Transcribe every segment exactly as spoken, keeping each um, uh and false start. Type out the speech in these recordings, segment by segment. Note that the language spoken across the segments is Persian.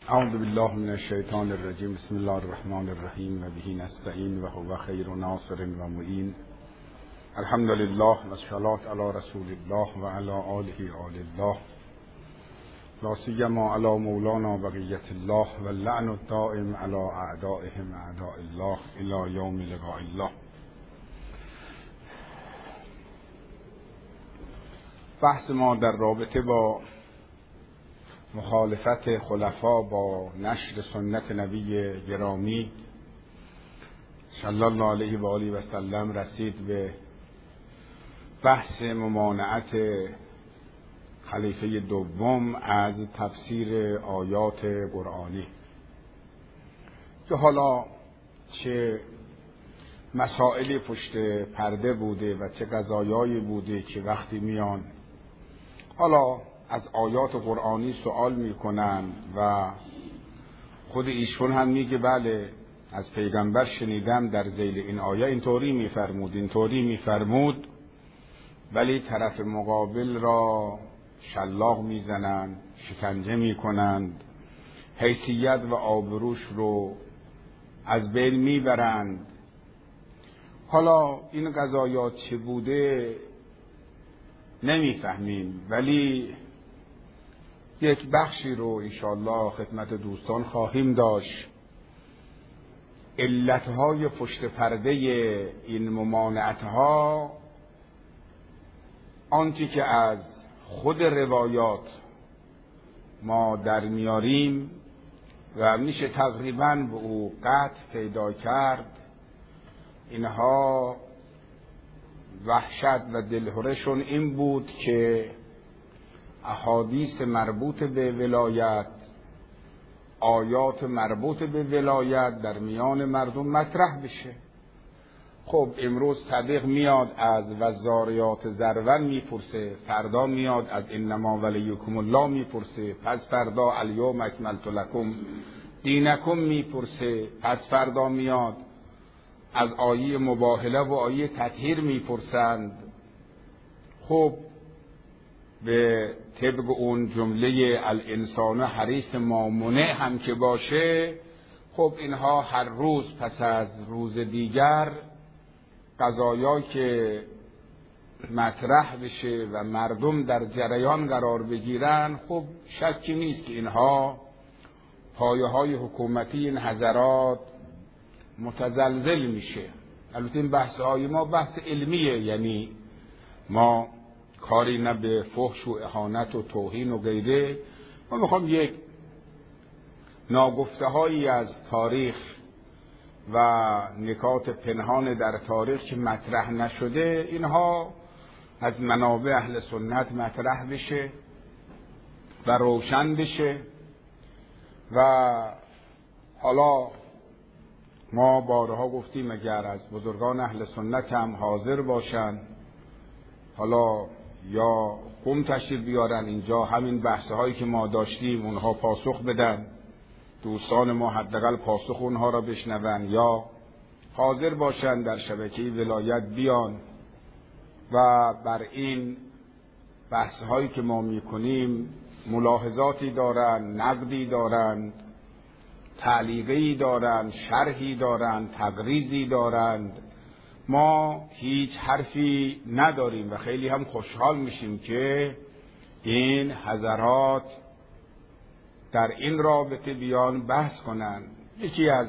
اعوذ بالله من الشیطان الرجیم. بسم الله الرحمن الرحیم و به نستعین و هو خیر ناصر و معین. الحمد لله و الصلاة علی رسول الله و علی آله آل الله، لا سیما علی مولانا بقیة الله و اللعن الدائم علی اعدائهم اعداء الله الی یوم لقاء الله. بحث ما در رابطه با مخالفت خلفا با نشر سنت نبی گرامی صلی الله علیه و آله و سلم رسید به بحث ممانعت خلیفه دوم از تفسیر آیات قرآنی، که حالا چه مسائلی پشت پرده بوده و چه قضایایی بوده که وقتی میان حالا از آیات قرآنی سوال میکنن و خود ایشون هم میگه بله از پیغمبر شنیدم در ذیل این آیه اینطوری میفرمود اینطوری میفرمود، ولی طرف مقابل را شلاق میزنند، شکنجه میکنند، حیثیت و آبروش رو از بین میبرند. حالا این قضایات چه بوده نمیفهمیم، ولی یک بخشی رو انشاءالله خدمت دوستان خواهیم داشت. علتهای پشت پرده این ممانعتها آنچه که از خود روایات ما در میاریم و میشه تقریباً به او قطع پیدا کرد، اینها وحشت و دلهرشون این بود که احادیث مربوط به ولایت، آیات مربوط به ولایت در میان مردم مطرح بشه. خب امروز صدیق میاد از وزاریات زرون میپرسه، فردا میاد از انما ولیکم الله میپرسه، پس فردا الیوم اکملت لکم دینکم میپرسه، پس فردا میاد از آیه مباهله و آیه تطهیر میپرسند. خب به طبق اون جمله الانسان حریص ما منع هم که باشه، خب اینها هر روز پس از روز دیگر قضایا که مطرح بشه و مردم در جریان قرار بگیرن، خب شکی نیست که اینها پایه های حکومتی این حضرات متزلزل میشه. البته این بحث های ما بحث علمیه، یعنی ما کاری نه به فحش و اهانت و توهین و غیره، ما میخوام یک ناگفته هایی از تاریخ و نکات پنهان در تاریخ که مطرح نشده اینها از منابع اهل سنت مطرح بشه و روشن بشه. و حالا ما بارها گفتیم اگر از بزرگان اهل سنت هم حاضر باشن، حالا یا قم تشریف بیارن اینجا همین بحثه هایی که ما داشتیم اونها پاسخ بدن، دوستان ما حداقل پاسخ اونها را بشنون، یا حاضر باشن در شبکه ولایت بیان و بر این بحث هایی که ما میکنیم ملاحظاتی دارن، نقدی دارند، تعلیقی دارند، شرحی دارند، تقریزی دارند. ما هیچ حرفی نداریم و خیلی هم خوشحال میشیم که این حضرات در این رابطه بیان بحث کنند. یکی از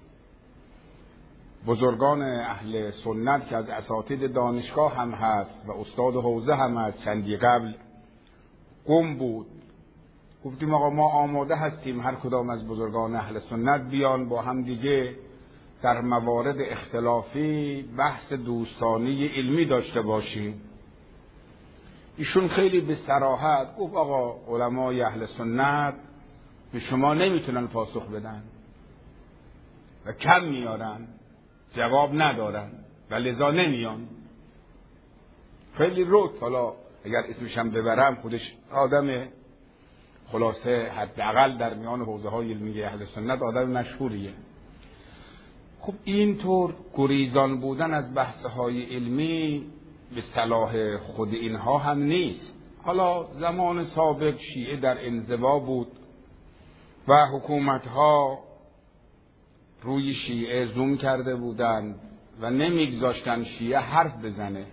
بزرگان اهل سنت که از اساتید دانشگاه هم هست و استاد حوزه هم هست، چندی قبل قم بود، گفتیم آقا ما آماده هستیم هر کدام از بزرگان اهل سنت بیان با هم دیگه در موارد اختلافی بحث دوستانه علمی داشته باشیم. ایشون خیلی به صراحت گفت آقا علمای اهل سنت به شما نمیتونن پاسخ بدن و کم میارن، جواب ندارن و لذا نمیان. خیلی رک، حالا اگر اسمشم ببرم خودش آدم خلاصه حداقل در میان حوزه های علمی اهل سنت آدم مشهوریه. خب اینطور گریزان بودن از بحث های علمی به صلاح خود اینها هم نیست. حالا زمان سابق شیعه در انزوا بود و حکومت‌ها روی شیعه زوم کرده بودند و نمیگذاشتن شیعه حرف بزنه،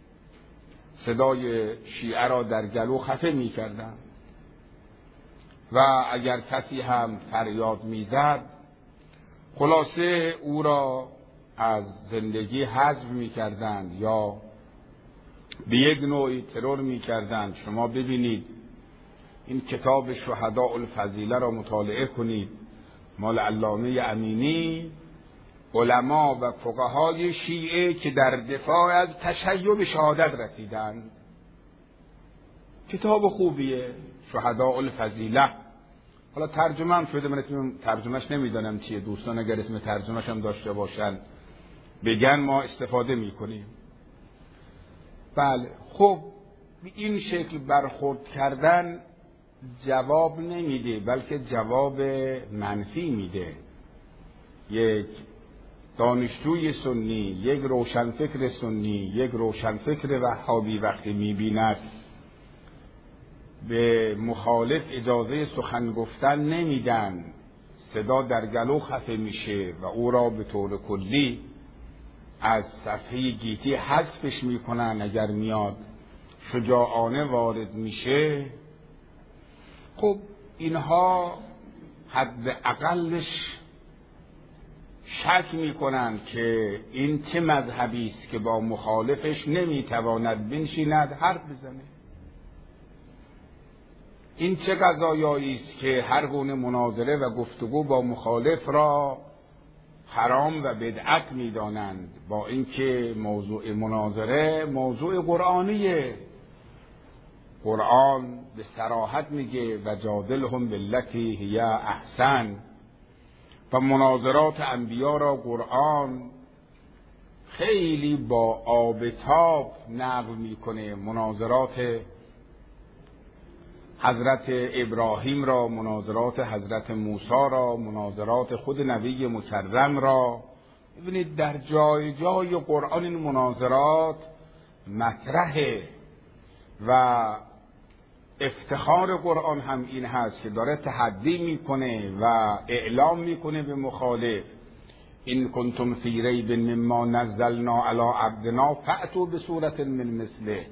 صدای شیعه را در گلو خفه میکردند و اگر کسی هم فریاد میزد خلاصه او را از زندگی حذف میکردند یا به یک نوعی ترور میکردند. شما ببینید این کتاب شهداء الفضیله را مطالعه کنید، مال علامه امینی، علما و فقهای شیعه که در دفاع از تشیع به شهادت رسیدند. کتاب خوبیه، شهداء الفضیله. حالا ترجمه هم شده، من اسم ترجمهش نمیدانم چیه، دوستان اگر اسم ترجمهش هم داشته باشن بگن، ما استفاده میکنیم. بله، خب این شکل برخورد کردن جواب نمیده، بلکه جواب منفی میده. یک دانشجوی سنی، یک روشنفکر سنی، یک روشنفکر وهابی وقتی میبیند به مخالف اجازه سخن گفتن نمیدن، صدا در گلو خفه میشه و او را به طور کلی از صفحه گیتی حذفش میکنن. اگر میاد شجاعانه وارد میشه، خب اینها حد اقلش شک میکنن که این چه مذهبی است که با مخالفش نمیتواند بنشیند حرف بزنه. این چه قضایایی است که هر گونه مناظره و گفتگو با مخالف را حرام و بدعت میدانند، با اینکه موضوع مناظره موضوع قرآنیه. قرآن به صراحت میگه و جادلهم بالتی هی احسن، و مناظرات انبیا را قرآن خیلی با آب تاب نقل میکنه. مناظرات حضرت ابراهیم را، مناظرات حضرت موسی را، مناظرات خود نبی مکرم را. ببینید در جای جای قرآن این مناظرات مطرحه و افتخار قرآن هم این هست که داره تحدی میکنه و اعلام میکنه به مخالف: این کنتم فی ریب مما نزلنا علی عبدنا فأتوا بسورة من مثله.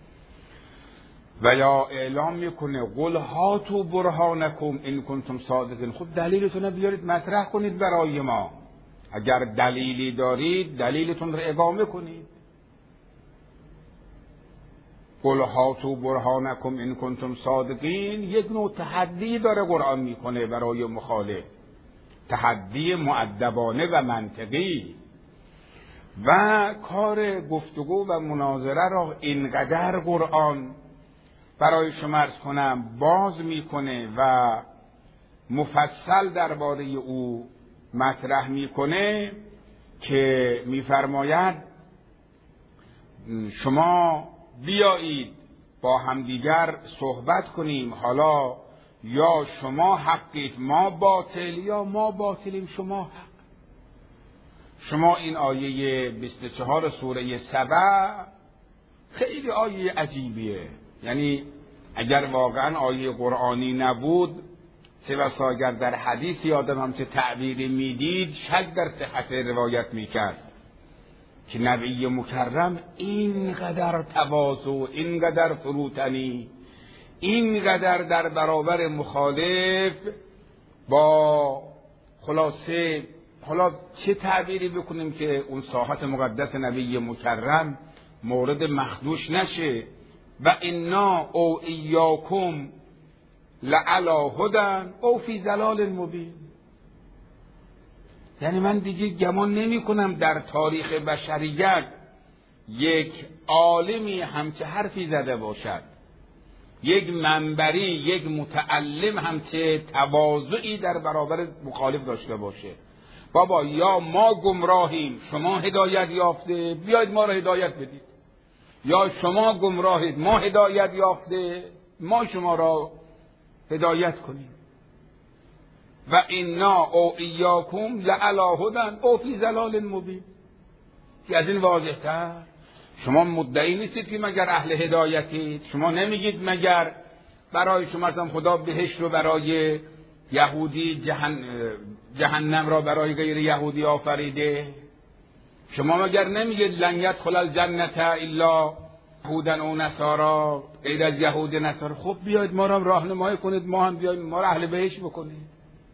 و یا اعلام میکنه قل هاتوا برهانکم این کنتم صادقین. خب دلیلتون رو بیارید مطرح کنید برای ما، اگر دلیلی دارید دلیلتون رو اقامه کنید. قل هاتوا برهانکم این کنتم صادقین یک نوع تحدی داره قرآن میکنه برای مخالف، تحدی مؤدبانه و منطقی. و کار گفتگو و مناظره را اینقدر قرآن برای شما عرض کنم باز میکنه و مفصل درباره او مطرح میکنه که میفرماید شما بیایید با همدیگر صحبت کنیم، حالا یا شما حقید ما باطل، یا ما باطلیم شما حق. شما این آیه بیست و چهار سوره سبع خیلی آیه عجیبیه، یعنی اگر واقعا آیه قرآنی نبود چه بسا اگر در حدیثی آدم هم چه تعبیری میدید شک در صحت روایت میکرد که نبی مکرم اینقدر تواضع، اینقدر فروتنی، اینقدر در برابر مخالف با خلاصه، حالا چه تعبیری بکنیم که اون ساحت مقدس نبی مکرم مورد مخدوش نشه. و انا او ایاکم لعلی هدی او فی ضلال مبین. یعنی من دیگه گمان نمی کنم در تاریخ بشریت یک عالمی همچه حرفی زده باشد، یک منبری، یک متعلم همچه تواضعی در برابر مخالف داشته باشه. بابا یا ما گمراهیم شما هدایت یافته، بیاید ما را هدایت بدید، یا شما گمراهید ما هدایت یافته، ما شما را هدایت کنیم. و انا او ایاکم لعلی هدی او فی ضلال مبین. که از این واضح تر شما مدعی نیستید که مگر اهل هدایتید؟ شما نمیگید مگر برای شما از خدا بهشت رو برای یهودی جهن... جهنم را برای غیر یهودی آفریده؟ شما مگر نمیگید لن یدخل الجنت الا یهودا و نصارا، غیر از یهود نصارا؟ خب بیاید ما را راهنمایی کنید، ما هم بیاید ما را اهل بهشت بکنید.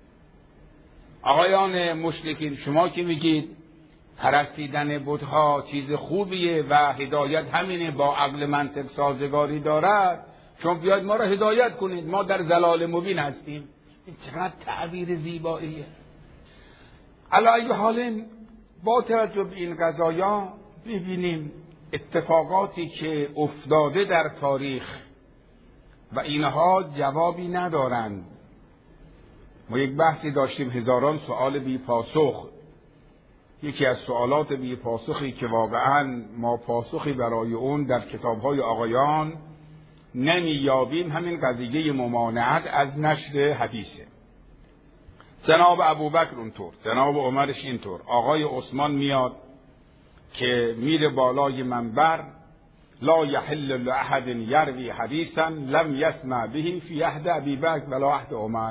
آقایان مشرکین، شما که میگید پرستیدن بت‌ها چیز خوبیه و هدایت همینه، با عقل منطق سازگاری دارد، شما بیاید ما را هدایت کنید، ما در ضلال مبین هستیم. این چقدر تعبیر زیباییه. علی ای حال با توجه به این قضایا ببینیم اتفاقاتی که افتاده در تاریخ و اینها جوابی ندارند. ما یک بحثی داشتیم، هزاران سوال بی پاسخ. یکی از سوالات بی پاسخی که واقعا ما پاسخی برای اون در کتاب‌های آقایان نمی‌یابیم، همین قضیه ممانعت از نشر حدیثه. جناب ابوبکر اونطور، جناب عمرش اینطور، آقای عثمان میاد که میره بالای منبر، لا یحل لاحد یروی حدیثا لم یسمع به فی عهد ابی بکر ولا عهد عمر.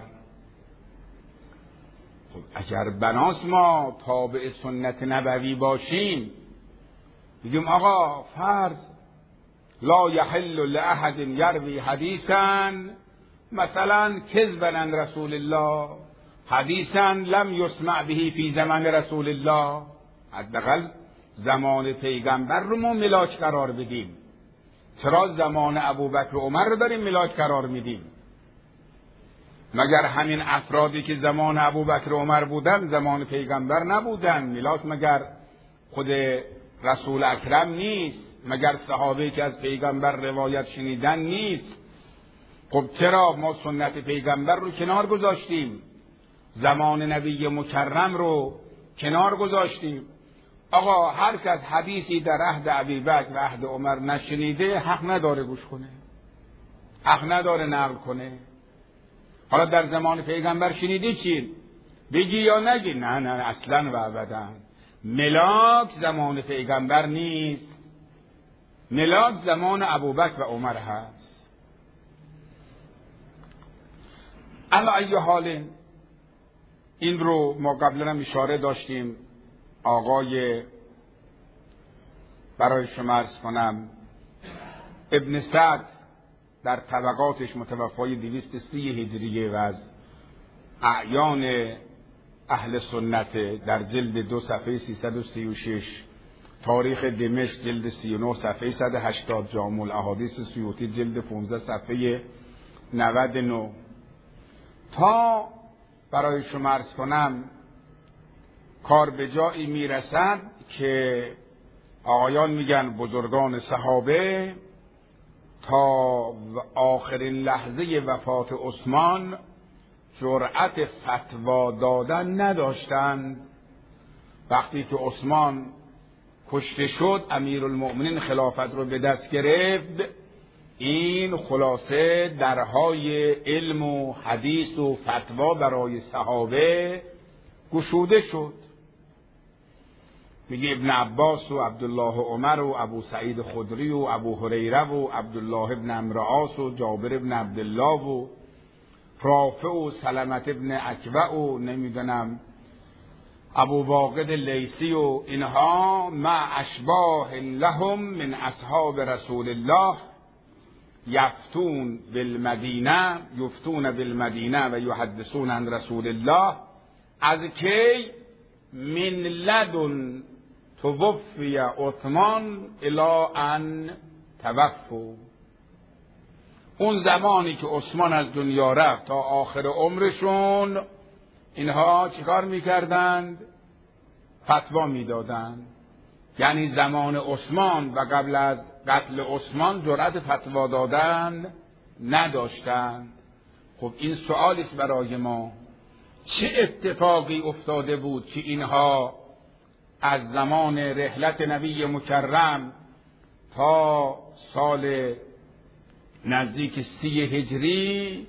خب اگر بناس ما تابع سنت نبوی باشیم، میگیم آقا فرض لا یحل لاحد یروی حدیثا، مثلا کذبا عن رسول الله، حدیثا لم یسمع به فی زمان رسول الله، حداقل زمان پیغمبر رو ما ملاک قرار بدیم. چرا زمان ابوبکر و عمر رو داریم ملاک قرار میدیم؟ مگر همین افرادی که زمان ابوبکر و عمر بودن زمان پیغمبر نبودن؟ ملاک مگر خود رسول اکرم نیست؟ مگر صحابه که از پیغمبر روایت شنیدن نیست؟ خب چرا ما سنت پیغمبر رو کنار گذاشتیم؟ زمان نبی مکرم رو کنار گذاشتیم؟ آقا هر کس حدیثی در عهد ابوبکر و عهد عمر نشنیده حق نداره گوش کنه، حق نداره نقل کنه. حالا در زمان پیغمبر شنیدی چی؟ بگی یا نگی؟ نه نه اصلا و ابدا. ملاک زمان پیغمبر نیست، ملاک زمان ابوبکر و عمر هست. علی ای حال این رو ما قبلا هم اشاره داشتیم. آقای برای شما عرض کنم ابن سعد در طبقاتش متوفای دویست و سی هجریه و از اعیان اهل سنت، در جلد دو صفحه سیصد و سی و شش، تاریخ دمشق جلد سی و نه صفحه صد و هشتاد، جامع الاحادیث سیوطی جلد پانزده صفحه نود و نه، تا برای شما عرض کنم کار به جایی میرسد که آقایان میگن بزرگان صحابه تا آخرین لحظه وفات عثمان جرأت فتوا دادن نداشتند. وقتی که عثمان کشته شد، امیرالمؤمنین خلافت رو به دست گرفت، این خلاصه درهای علم و حدیث و فتوا برای صحابه گشوده شد. میگه ابن عباس و عبدالله عمر و ابو سعید خدری و ابو هریره و عبدالله ابن عمرو عاص و جابر ابن عبدالله و رافع و سلمت ابن اکوع و نمیدونم ابو واقد لیثی و اینها مع اشباه لهم من اصحاب رسول الله یفتون بالمدینه یفتون بالمدینه و یحدثون عن رسول الله از کی من لدن توفی عثمان الی ان توفوا. اون زمانی که عثمان از دنیا رفت تا آخر عمرشون اینها چیکار میکردند؟ فتوا میدادند. یعنی زمان عثمان و قبل از قتل عثمان جرأت فتوا دادن نداشتند. خب این سوالی است برای ما، چه اتفاقی افتاده بود که اینها از زمان رحلت نبی مکرم تا سال نزدیک سی هجری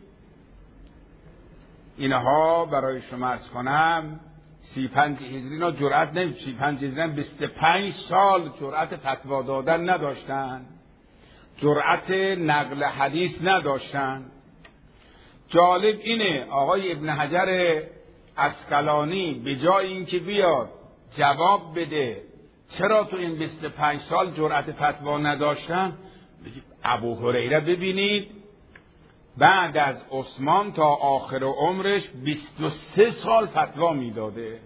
اینها برای شما عرض کنم سی پنج هجری اینا جرأت نمی سی پنج هجری بیست و پنج سال جرأت فتوا دادن نداشتن، جرأت نقل حدیث نداشتن. جالب اینه آقای ابن حجر عسقلانی به جای اینکه بیاد جواب بده چرا تو این بیست و پنج سال جرأت فتوا نداشتن، ابو هریره ببینید بعد از عثمان تا آخر عمرش بیست و سه سال فتوا میداده.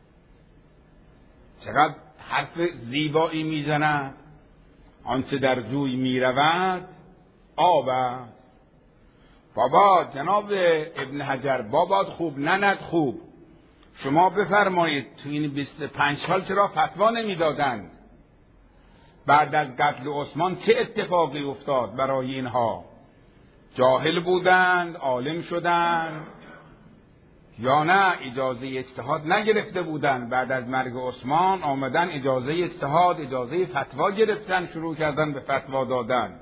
چقدر حرف زیبایی میزند. آنچه در جوی میرود آب است. بابا جناب ابن حجر بابات خوب ننت خوب، شما بفرمایید تو این بیست و پنج سال چرا فتوا نمیدادند؟ بعد از قتل عثمان چه اتفاقی افتاد برای اینها؟ جاهل بودند، عالم شدند، یا نه اجازه اجتهاد نگرفته بودند؟ بعد از مرگ عثمان آمدن اجازه اجتهاد، اجازه فتوا گرفتن، شروع کردن به فتوا دادن.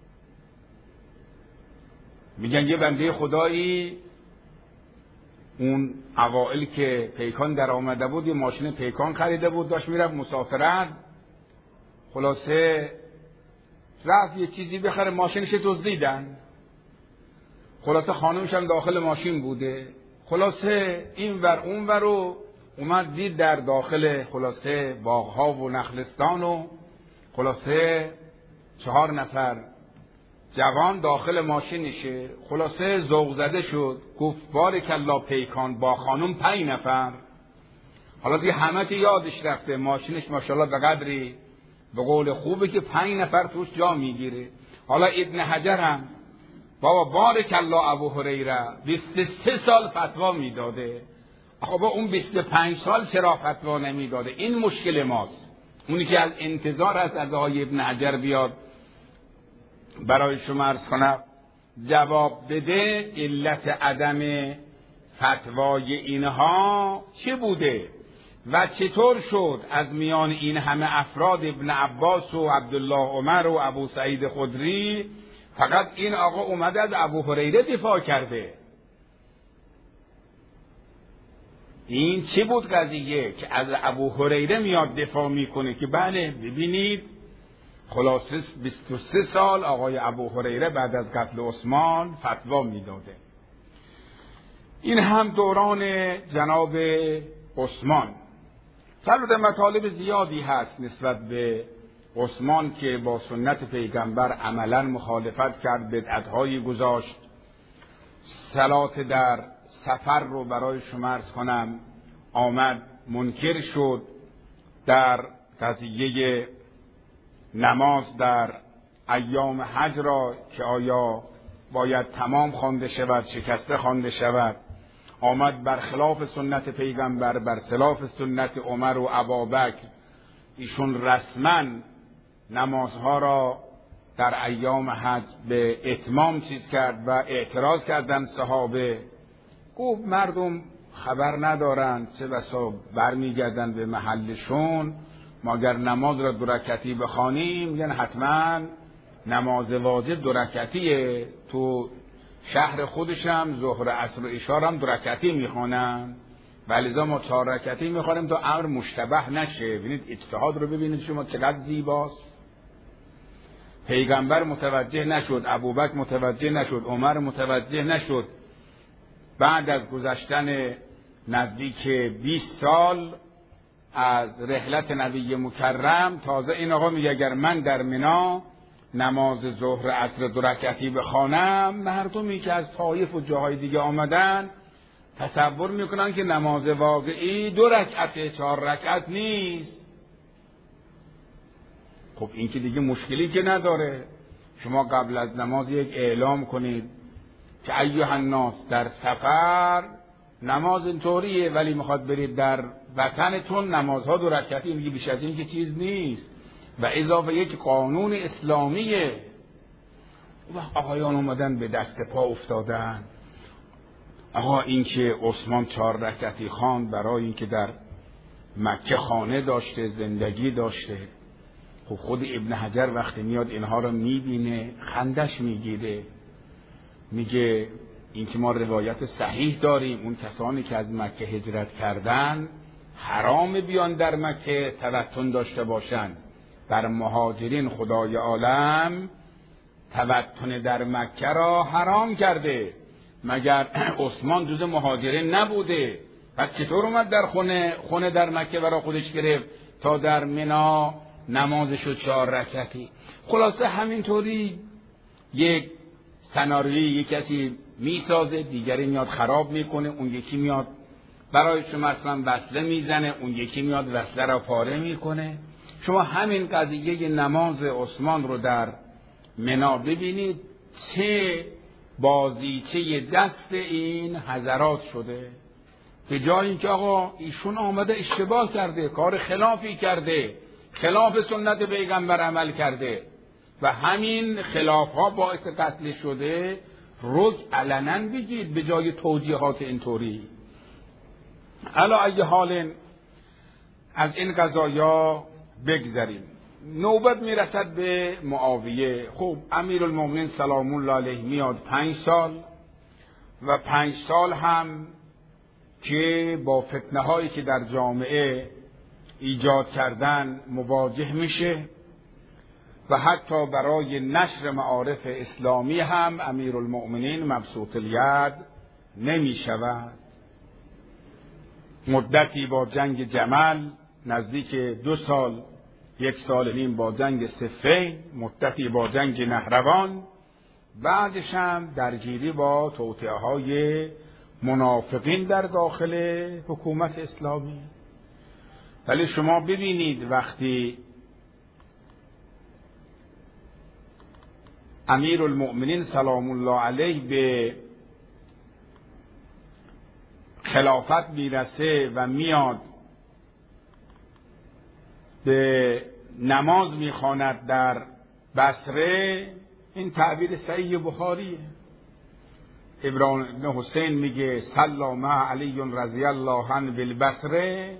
میگن یه بنده خدایی اون اوائل که پیکان در آمده بود یه ماشین پیکان خریده بود، داشت میرفت مسافرت، خلاصه رفت یه چیزی بخره، ماشینش دزدیدن، خلاصه خانمش هم داخل ماشین بوده، خلاصه این ور اون ور رو اومد دید در داخل خلاصه باغها و نخلستان و خلاصه چهار نفر جوان داخل ماشینشه، خلاصه ذوق زده شد، گفت بارکالله پیکان با خانم پنج نفر. حالا دیگه همه که یادش رفته، ماشینش ماشاءالله به قدری به قول خوبه که پنج نفر توش جا میگیره. حالا ابن حجر هم بابا بارکالله ابو هریره بیست و سه سال فتوا میداده، خب با اون بیست و پنج سال چرا فتوا نمیداده؟ این مشکل ماست. اونی که از انتظار هست از آقای ابن حجر بیاد برای شما عرض کنم جواب بده علت عدم فتوای اینها چه بوده و چطور شد از میان این همه افراد ابن عباس و عبدالله عمر و ابو سعید خدری فقط این آقا اومده از ابو هریره دفاع کرده. این چه بود قضیه که از ابو هریره میاد دفاع میکنه؟ که بله ببینید خلاصه بیست و سه سال آقای ابو هریره بعد از قتل عثمان فتوا میداده. این هم دوران جناب عثمان. البته مطالب زیادی هست نسبت به عثمان که با سنت پیغمبر عملا مخالفت کرد، بدعت‌هایی گذاشت، صلات در سفر رو برای شما عرض کنم آمد منکر شد، در قضیه نماز در ایام حج را که آیا باید تمام خوانده شود شکسته خوانده شود، آمد برخلاف سنت پیغمبر، برخلاف سنت عمر و ابابکر، ایشون رسما نمازها را در ایام حج به اتمام چیز کرد و اعتراض کردن صحابه، گفت مردم خبر ندارند چه بسا برمیگردن به محلشون، ما اگر نماز را دو رکعتی بخوانیم میگن حتما نماز واجب دو رکعتیه، تو شهر خودشم ظهر عصر و عشا هم دو رکعتی میخوانن ولذا ما چهار رکعتی میخوانیم تا امر مشتبه نشه. ببینید اجتهاد رو ببینید شما چقدر زیباست. پیغمبر متوجه نشد، ابوبکر متوجه نشد، عمر متوجه نشد، بعد از گذشتن نزدیک بیست سال از رحلت نبی مکرم تازه این آقا میگه اگر من در منا نماز ظهر عصر دو رکعتی بخوانم، مردمی که از طایف و جاهای دیگه آمدن تصور میکنن که نماز واقعی دو رکعت چهار رکعت نیست. خب این که دیگه مشکلی که نداره، شما قبل از نماز یک اعلام کنید که ایها الناس در سفر نماز اینطوریه ولی میخواد برید در وطنتون نمازها دو رکعتی، میگه بیش از این که چیز نیست و اضافه یک قانون اسلامیه. و آقایان اومدن به دست پا افتادن، آقا این که عثمان چهار رکعتی خواند برای این که در مکه خانه داشته، زندگی داشته. خب خود ابن حجر وقتی میاد اینها رو میبینه خندش میگیره، میگه این که ما روایت صحیح داریم اون کسانی که از مکه هجرت کردن حرام بیان در مکه توطن داشته باشن، بر مهاجرین خدای عالم توطن در مکه را حرام کرده. مگر عثمان جز مهاجرین نبوده؟ پس چطور اومد در خونه خونه در مکه برای خودش گرفت تا در منا نمازشو چهار رکعتی؟ خلاصه همینطوری یک سناریوی یک کسی میسازه، دیگری میاد خراب میکنه، اون یکی میاد برای شما اصلا وصله میزنه، اون یکی میاد وصله را پاره میکنه. شما همین قضیه نماز عثمان رو در منا ببینید چه بازیچه دست این حضرات شده. به جای اینکه آقا ایشون آمده اشتباه کرده، کار خلافی کرده، خلاف سنت پیغمبر عمل کرده و همین خلاف ها باعث قتل شده، روز علنا بگید به جای توجیهات اینطوری. علا ای حال از این قضایا بگذریم. نوبت میرسد به معاویه. خب امیرالمومنین سلام الله علیه میاد پنج سال و پنج سال هم که با فتنه هایی که در جامعه ایجاد کردن مواجه میشه و حتی برای نشر معارف اسلامی هم امیرالمومنین مبسوط الید نمی شود. مدتی با جنگ جمل، نزدیک دو سال یک سال نیم با جنگ صفین، مدتی با جنگ نهروان، بعدش هم درگیری با توطئه های منافقین در داخل حکومت اسلامی. ولی شما ببینید وقتی امیرالمؤمنین سلام الله علیه به خلافت میرسه و میاد به نماز میخواند در بصره، این تعبیر صحیح بخاریه. ابراهیم بن حسین میگه صلی مع علی رضی الله عنه بالبصره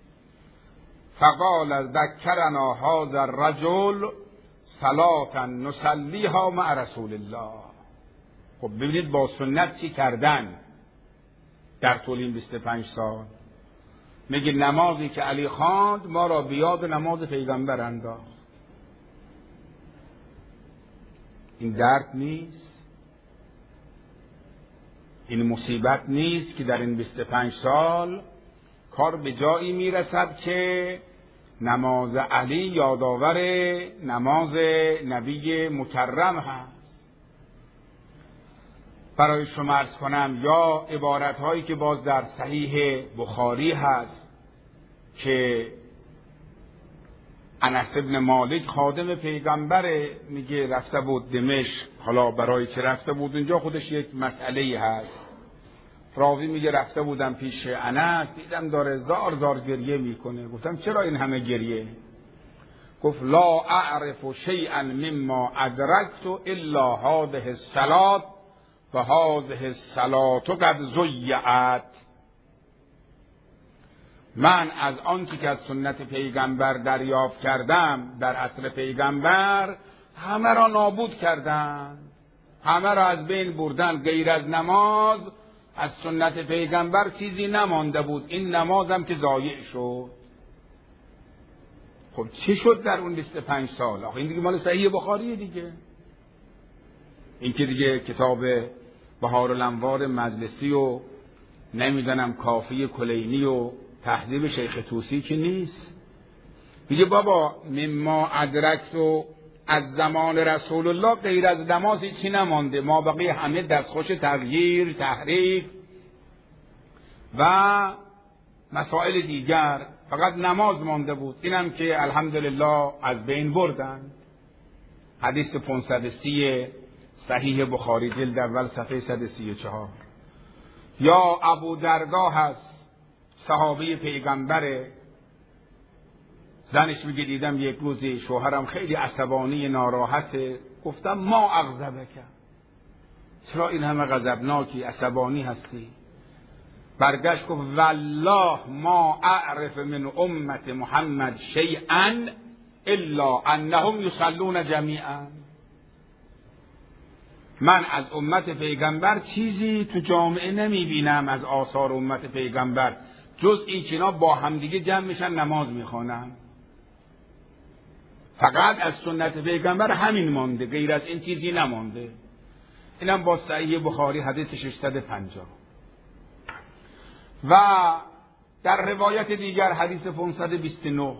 فقال ذکرنا هذا الرجل صلاة نصلیها مع رسول الله. خب ببینید با سنت چی کردن در طول این بیست و پنج سال. میگه نمازی که علی خواند ما را بیاد نماز پیغمبر انداخت. این درد نیست؟ این مصیبت نیست که در این بیست و پنج سال کار به جایی میرسد که نماز علی یادآور نماز نبی مکرم هست. برای شما عرض کنم یا عبارت هایی که باز در صحیح بخاری هست که انس بن مالک خادم پیغمبره، میگه رفته بود دمشق. حالا برای چه رفته بود اونجا خودش یک مسئله هست. راوی میگه رفته بودم پیش انس، دیدم داره زار زار گریه میکنه. گفتم چرا این همه گریه؟ گفت لا اعرف شیئا مما ادرکت الا هذه الصلاة و هذه الصلاة قد ضیعت. من از آنچه که از سنت پیغمبر دریافت کردم در عصر پیغمبر همه را نابود کردن، همه را از بین بردن. غیر از نماز از سنت پیغمبر چیزی نمانده بود. این نمازم که ضایع شد. خب چی شد در اون بیست و پنج سال؟ آخه این دیگه مال صحیح بخاریه دیگه. این که دیگه کتاب بهارالانوار مجلسی و نمیدونم کافی کلینی و تهذیب شیخ طوسی که نیست. میگه بابا مما ادرکت و از زمان رسول الله غیر از نماز چی نمانده. ما بقیه همه دستخوش تغییر، تحریف و مسائل دیگر، فقط نماز مانده بود. اینم که الحمدلله از بین بردن. حدیث پانصد و سی صحیح بخاری جلد اول صفحه صد و سی و چهار. یا ابو درداه هست، صحابی پیغمبره، زنش میگه دیدم یک روزی شوهرم خیلی عصبانی ناراحته. گفتم ما اغضبک، چرا این همه غضبناکی عصبانی هستی؟ برگشت گفت والله ما اعرف من امت محمد شیئا الا انهم یصلون جمیعا. من از امت پیغمبر چیزی تو جامعه نمیبینم از آثار امت پیغمبر جز این که اینا با همدیگه جمع میشن نماز میخوانن. فقط از سنت پیغمبر همین مانده، غیر از این چیزی نمانده. اینم با صحیح بخاری حدیث ششصد و پنجاه. و در روایت دیگر حدیث پانصد و بیست و نه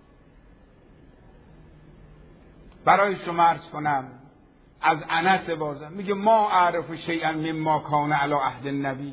برای شما عرض کنم از انس بازم میگه ما اعرف شیئا مما کان علی عهد النبی،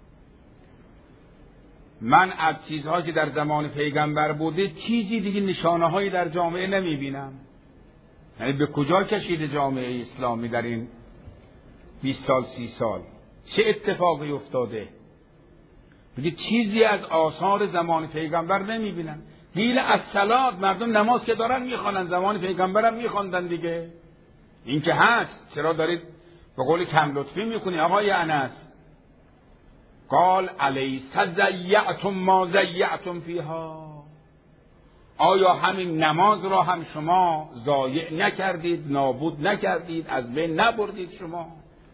من از چیزهایی که در زمان پیغمبر بوده چیزی دیگه نشانه هایی در جامعه نمیبینم. یعنی به کجا کشیده جامعه اسلامی در این بیست سال سی سال؟ چه اتفاقی افتاده؟ میگه چیزی از آثار زمان پیغمبر نمیبینن. دیل از صلات، مردم نماز که دارن میخوانن، زمان پیغمبرم میخواندن دیگه. این که هست، چرا دارید به قول کم لطفی میکنی آقای انس؟ قال الیس ضیعتم ما ضیعتم فیها، آیا همین نماز را هم شما ضایع نکردید، نابود نکردید، از بین نبردید شما؟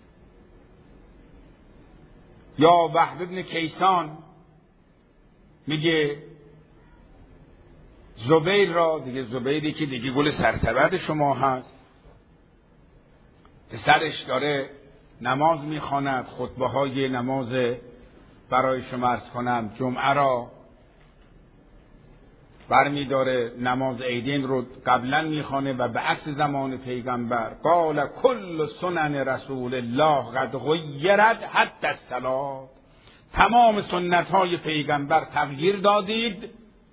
یا وهب ابن کیسان میگه زبیر را، دیگه زبیری که دیگه گل سرسبد شما هست، پسرش داره نماز میخواند، خطبه های نماز برای شما عرض کنم جمعه را برمی داره، نماز عیدین رو قبلا میخوانه و به عکس زمان پیغمبر. قال کل سنن رسول الله قد غیرت حتی الصلاة، تمام سنت های پیغمبر تغییر دادید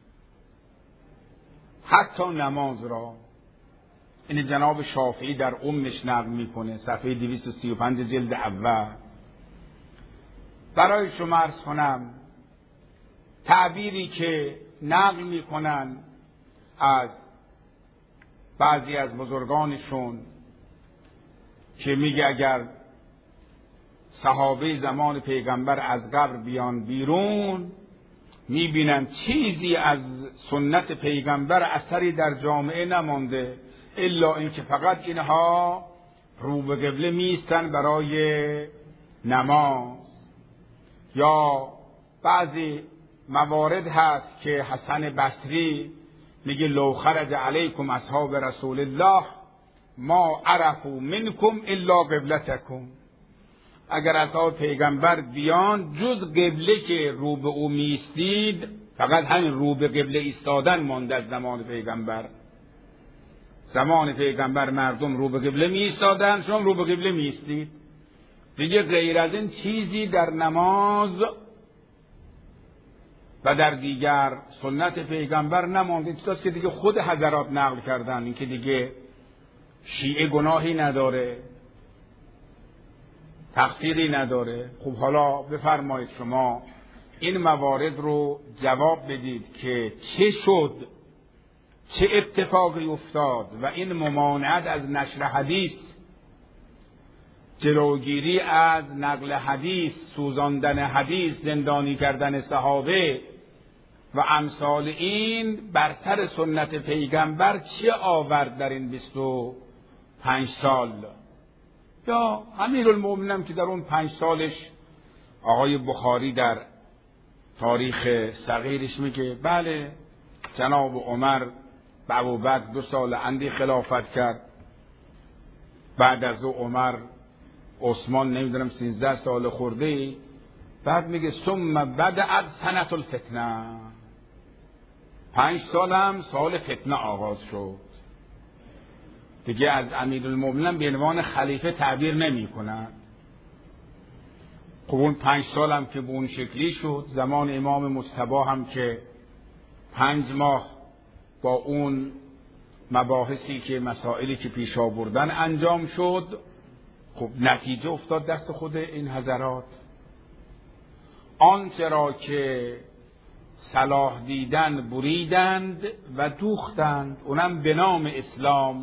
حتی نماز را. این جناب شافعی در امش نقل میکنه، صفحه دویست و سی و پنج جلد اول. برای شما عرض کنم تعبیری که نقل میکنن از بعضی از بزرگانشون که میگه اگر صحابه زمان پیغمبر از قبر بیان بیرون میبینن چیزی از سنت پیغمبر اثری در جامعه نمانده الا اینکه فقط اینها رو به قبله میستن برای نماز. یا بعضی موارد هست که حسن بصری میگه لو خرج علیکم اصحاب رسول الله ما عرفوا منکم الا قبلتکم، اگر اصحاب پیغمبر بیان جز قبله که رو به او میستید، فقط همین رو به قبله ایستادن مانده از زمان پیغمبر. زمان پیغمبر مردم رو به قبله میایستادن، شما رو به قبله میایستید دیگه. غیر از این چیزی در نماز و در دیگر سنت پیغمبر نمانده. چیزاست که دیگه خود حضرات نقل کردن. این که دیگه شیعه گناهی نداره، تقصیری نداره. خب حالا بفرمایید شما این موارد رو جواب بدید که چه شد، چه اتفاقی افتاد و این ممانعت از نشر حدیث، جلوگیری از نقل حدیث، سوزاندن حدیث، زندانی کردن صحابه و امثال این بر سر سنت پیغمبر چه آورد در این بیست و پنج سال؟ یا امیرالمومنین که در اون پنج سالش آقای بخاری در تاریخ صغیرش میگه بله جناب عمر به ابوبکر دو سال اندی خلافت کرد، بعد از او عمر عثمان نمیدونم سیزده سال خورده، بعد میگه ثم بدأت سنة الفتنه، پنج سال هم سال فتنه آغاز شد. دیگه از امیرالمومنین به عنوان خلیفه تعبیر نمی کنند. خب اون پنج سال هم که به اون شکلی شد، زمان امام مجتبی هم که پنج ماه با اون مباحثی که مسائلی که پیش آوردن انجام شد، خب نتیجه افتاد دست خود این حضرات. آنچه را که صلاح دیدن بریدند و دوختند، اونم به نام اسلام،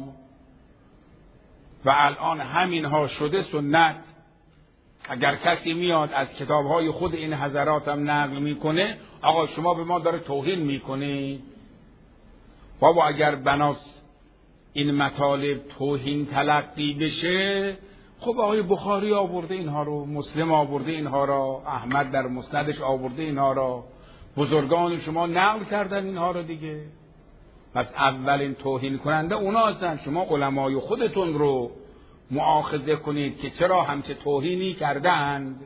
و الان همینها شده سنت. اگر کسی میاد از کتابهای خود این حضرات هم نقل میکنه، آقا شما به ما داره توهین میکنی. بابا اگر بناس این مطالب توهین تلقی بشه، خب آقای بخاری آورده اینها رو، مسلم آورده اینها را، احمد در مسندش آورده اینها را، بزرگان شما نقل کردن اینها را دیگه. پس اولین توهین کننده اونا هستن. شما علمای خودتون رو مؤاخذه کنید که چرا همچه توهینی کردند.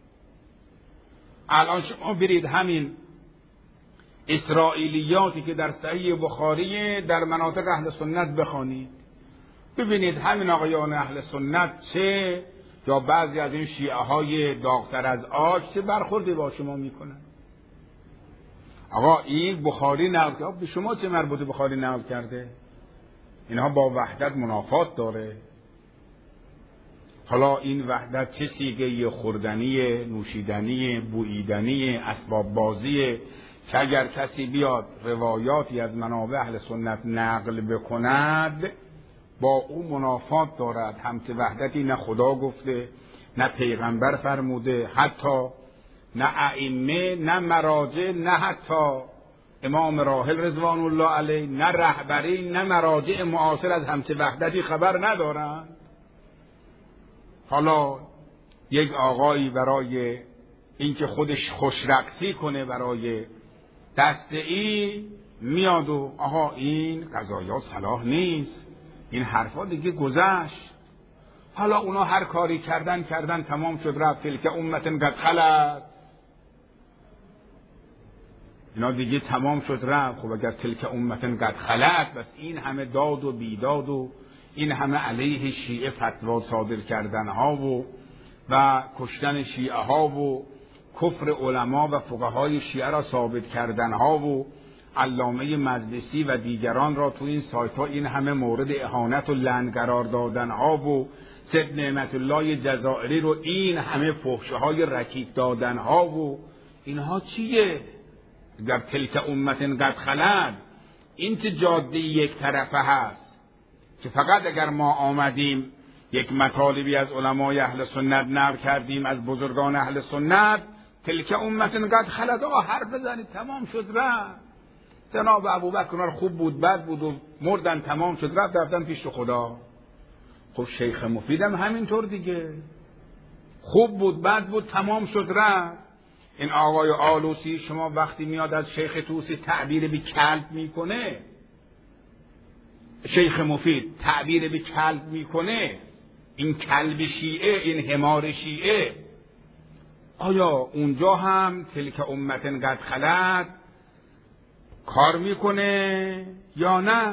الان شما برید همین اسرائیلیاتی که در صحیح بخاری در مناطق اهل سنت بخوانید، ببینید همین آقایان اهل سنت چه یا بعضی از این شیعه های داغتر از آش چه برخوردی با شما میکنن. آقا این بخاری نقل کرده، به شما چه مربوط بخاری نقل کرده؟ اینها با وحدت منافات داره. حالا این وحدت چه سیگه خوردنی، نوشیدنی، بوییدنی، اسباب بازی که اگر کسی بیاد روایاتی از منابع اهل سنت نقل بکند با او منافات دارد. همچه وحدتی نه خدا گفته، نه پیغمبر فرموده، حتی نه ائمه، نه مراجع، نه حتی امام راحل رضوان الله علیه، نه رهبری، نه مراجع معاصر از همچه وحدتی خبر ندارند. حالا یک آقایی برای اینکه خودش خوشرقصی کنه برای دسته ای میاد و آها این قضایا صلاح نیست، این حرفا دیگه گذشت. حالا اونا هر کاری کردن کردن تمام شد رفت، تلک امتن قد خلت، اینا دیگه تمام شد رفت. خب اگر تلک امتن قد خلت، بس این همه داد و بیداد و این همه علیه شیعه فتوا صادر کردن ها و و کشتن شیعه ها و کفر علما و فقهای شیعه را ثابت کردن ها و علامه مجلسی و دیگران را تو این سایت ها این همه مورد اهانت و لعن قرار دادن ها و سید نعمت الله جزائری رو این همه فحشه های رکیک دادن ها و اینها چیه؟ در تلک امت قد خلت، این چه جاده یک طرفه هست که فقط اگر ما آمدیم یک مطالبی از علمای اهل سنت نقل کردیم از بزرگان اهل سنت، تلک امت قد خلت، آقا حرف بزنید تمام شد رفت. جناب ابوبکر خوب بود بد بود و مردن تمام شد رفت، رفتن پیش خدا. خب شیخ مفیدم همینطور دیگه، خوب بود بد بود تمام شد رفت. این آقای آلوسی شما وقتی میاد از شیخ طوسی تعبیر به کلب میکنه، شیخ مفید تعبیر به کلب میکنه، این کلب شیعه، این حمار شیعه، آیا اونجا هم تلک امتن قد خلت کار میکنه یا نه؟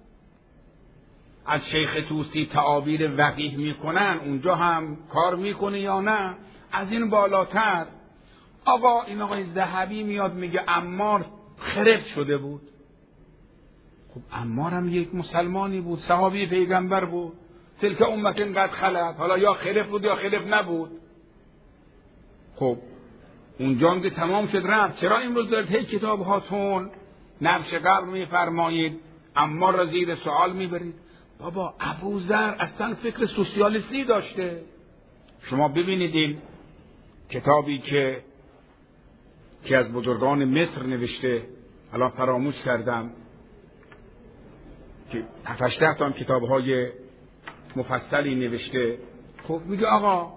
از شیخ طوسی تعابیر وقیح میکنن، اونجا هم کار میکنه یا نه؟ از این بالاتر آقا این آقای ذهبی میاد میگه عمار خرف شده بود. خب عمار هم یک مسلمانی بود، صحابی پیغمبر بود، تلک امتن قد خلت، حالا یا خرف بود یا خرف نبود. خب اونجا هم که تمام شد رفت، چرا امروز دارید هی کتاب هاتون نبش قبر میفرمایید عمار را زیر سوال میبرید؟ بابا ابوذر اصلا فکر سوسیالیستی داشته. شما ببینید این کتابی که که از بزرگان مصر نوشته، الان فراموش کردم، که هفت تا کتاب‌های مفصلی نوشته. خب میگه آقا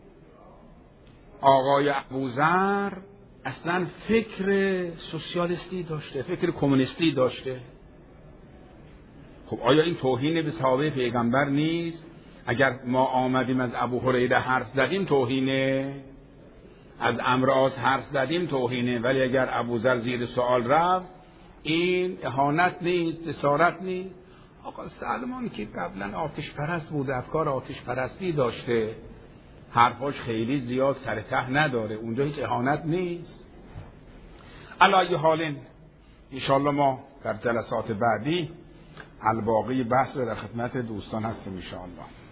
آقای ابوذر اصلا فکر سوسیالیستی داشته، فکر کمونیستی داشته. خب آیا این توهین به صحابه پیغمبر نیست؟ اگر ما آمدیم از ابو هریره حرف زدیم توهینه، از عمرو عاص حرف زدیم توهینه، ولی اگر ابوذر زیر سوال رفت این اهانت نیست، جسارت نیست. آقا سلمان که قبلا آتش پرست بود، افکار آتش پرستی داشته، حرفاش خیلی زیاد سر ته نداره، اونجا هیچ اهانت نیست. علی ای حال انشاءالله ما در جلسات بعدی الباقی بحث در خدمت دوستان هستیم انشاءالله.